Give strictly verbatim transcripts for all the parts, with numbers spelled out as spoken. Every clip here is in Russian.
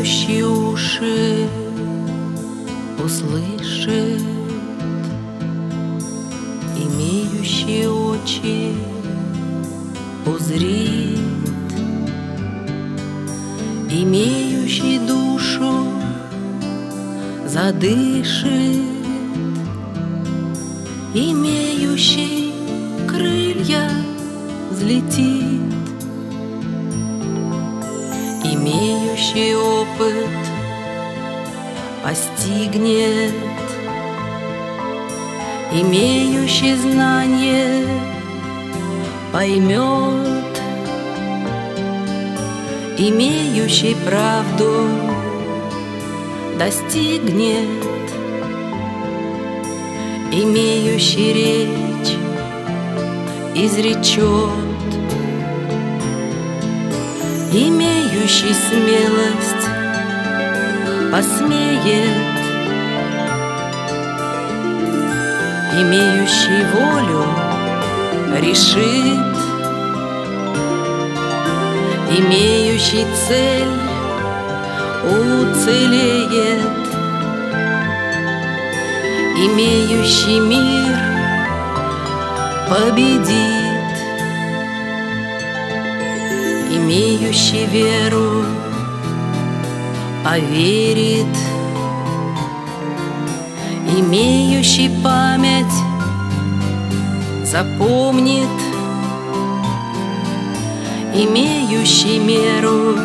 имеющий уши услышит, имеющий очи узрит, имеющий душу задышит, имеющий крылья взлетит, имеющий опыт постигнет, имеющий знание поймет, имеющий правду достигнет, имеющий речь изречет, имеющий смелость посмеет, имеющий волю решит, имеющий цель уцелеет, имеющий мир победит, имеющий веру поверит, имеющий память запомнит, имеющий меру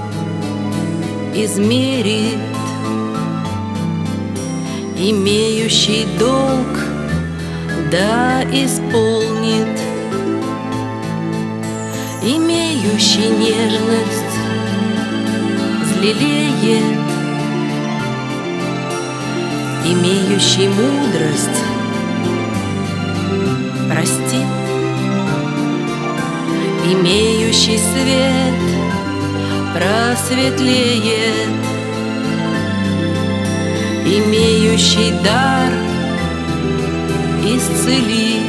измерит, имеющий долг да исполнит, имеющий нежность взлелеет, имеющий мудрость простит, имеющий свет просветлеет, имеющий дар исцелит.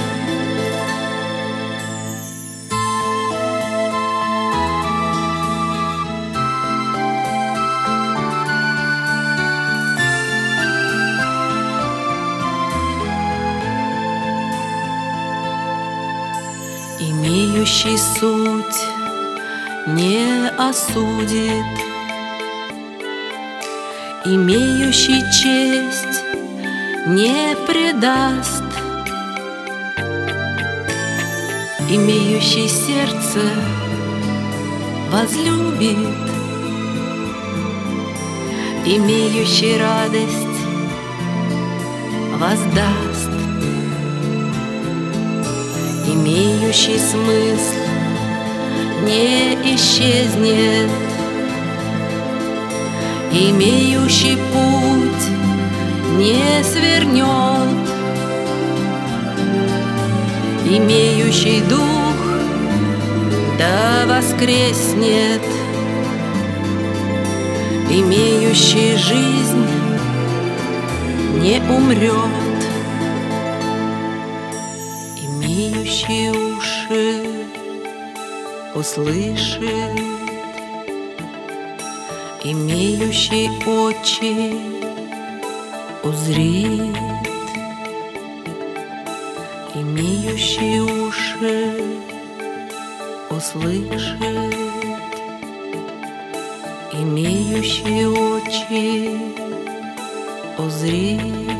Имеющий суть не осудит, имеющий честь не предаст, имеющий сердце возлюбит, имеющий радость воздаст, имеющий смысл не исчезнет, имеющий путь не свернет, имеющий дух да воскреснет, имеющий жизнь не умрет, имеющий уши услышит, имеющий очи узрит, имеющий уши услышит, имеющий очи узрит.